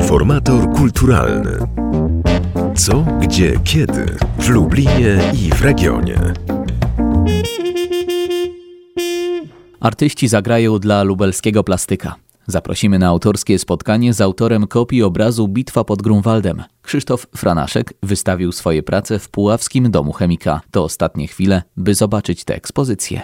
Informator kulturalny. Co, gdzie, kiedy w Lublinie i w regionie. Artyści zagrają dla lubelskiego plastyka. Zaprosimy na autorskie spotkanie z autorem kopii obrazu Bitwa pod Grunwaldem. Krzysztof Franaszek wystawił swoje prace w Puławskim Domu Chemika. To ostatnie chwile, by zobaczyć tę ekspozycję.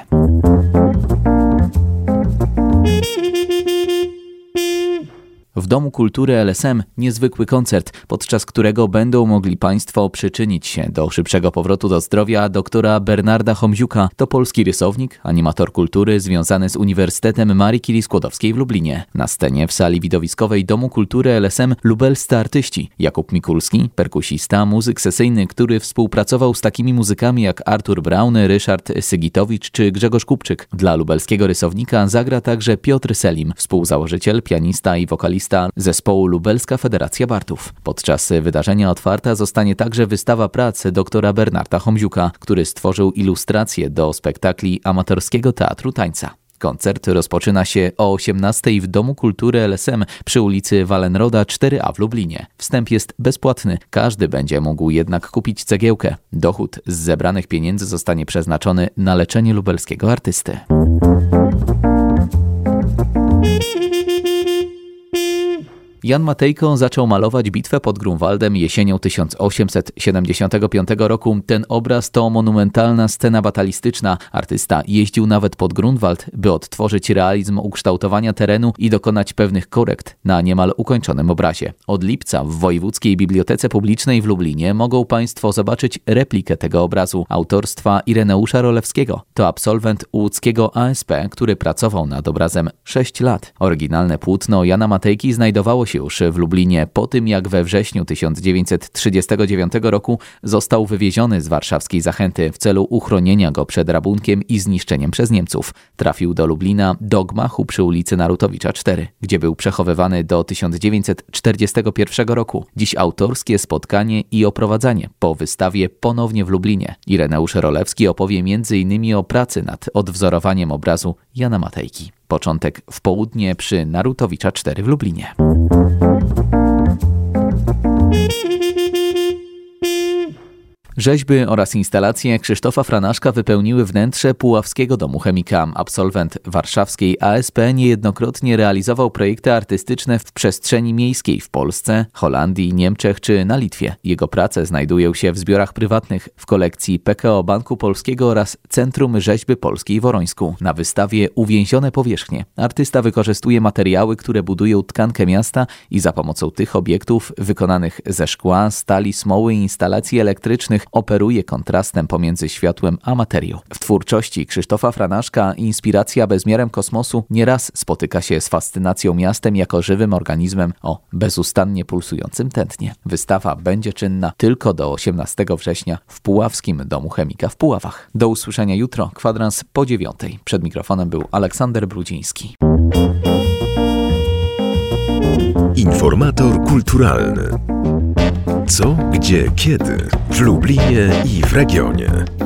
W Domu Kultury LSM niezwykły koncert, podczas którego będą mogli Państwo przyczynić się do szybszego powrotu do zdrowia doktora Bernarda Homziuka. To polski rysownik, animator kultury związany z Uniwersytetem Marii Curie-Skłodowskiej w Lublinie. Na scenie w sali widowiskowej Domu Kultury LSM lubelscy artyści. Jakub Mikulski, perkusista, muzyk sesyjny, który współpracował z takimi muzykami jak Artur Braun, Ryszard Sygitowicz czy Grzegorz Kupczyk. Dla lubelskiego rysownika zagra także Piotr Selim, współzałożyciel, pianista i wokalista zespołu Lubelska Federacja Bartów. Podczas wydarzenia otwarta zostanie także wystawa prac doktora Bernarda Homziuka, który stworzył ilustracje do spektakli amatorskiego teatru tańca. Koncert rozpoczyna się o 18:00 w Domu Kultury LSM przy ulicy Wallenroda 4A w Lublinie. Wstęp jest bezpłatny, każdy będzie mógł jednak kupić cegiełkę. Dochód z zebranych pieniędzy zostanie przeznaczony na leczenie lubelskiego artysty. Jan Matejko zaczął malować Bitwę pod Grunwaldem jesienią 1875 roku. Ten obraz to monumentalna scena batalistyczna. Artysta jeździł nawet pod Grunwald, by odtworzyć realizm ukształtowania terenu i dokonać pewnych korekt na niemal ukończonym obrazie. Od lipca w Wojewódzkiej Bibliotece Publicznej w Lublinie mogą Państwo zobaczyć replikę tego obrazu autorstwa Ireneusza Rolewskiego. To absolwent łódzkiego ASP, który pracował nad obrazem 6 lat. Oryginalne płótno Jana Matejki znajdowało się już w Lublinie po tym, jak we wrześniu 1939 roku został wywieziony z warszawskiej Zachęty w celu uchronienia go przed rabunkiem i zniszczeniem przez Niemców. Trafił do Lublina, do gmachu przy ulicy Narutowicza 4, gdzie był przechowywany do 1941 roku. Dziś autorskie spotkanie i oprowadzanie po wystawie ponownie w Lublinie. Ireneusz Rolewski opowie m.in. o pracy nad odwzorowaniem obrazu Jana Matejki. Początek w południe przy Narutowicza 4 w Lublinie. Rzeźby oraz instalacje Krzysztofa Franaszka wypełniły wnętrze Puławskiego Domu Chemika. Absolwent warszawskiej ASP niejednokrotnie realizował projekty artystyczne w przestrzeni miejskiej w Polsce, Holandii, Niemczech czy na Litwie. Jego prace znajdują się w zbiorach prywatnych w kolekcji PKO Banku Polskiego oraz Centrum Rzeźby Polskiej w Worońsku. Na wystawie Uwięzione powierzchnie artysta wykorzystuje materiały, które budują tkankę miasta i za pomocą tych obiektów wykonanych ze szkła, stali, smoły i instalacji elektrycznych operuje kontrastem pomiędzy światłem a materią. W twórczości Krzysztofa Franaszka inspiracja bezmiarem kosmosu nieraz spotyka się z fascynacją miastem jako żywym organizmem o bezustannie pulsującym tętnie. Wystawa będzie czynna tylko do 18 września w Puławskim Domu Chemika w Puławach. Do usłyszenia jutro, kwadrans po 9:00. Przed mikrofonem był Aleksander Brudziński. Informator kulturalny. Co, gdzie, kiedy w Lublinie i w regionie.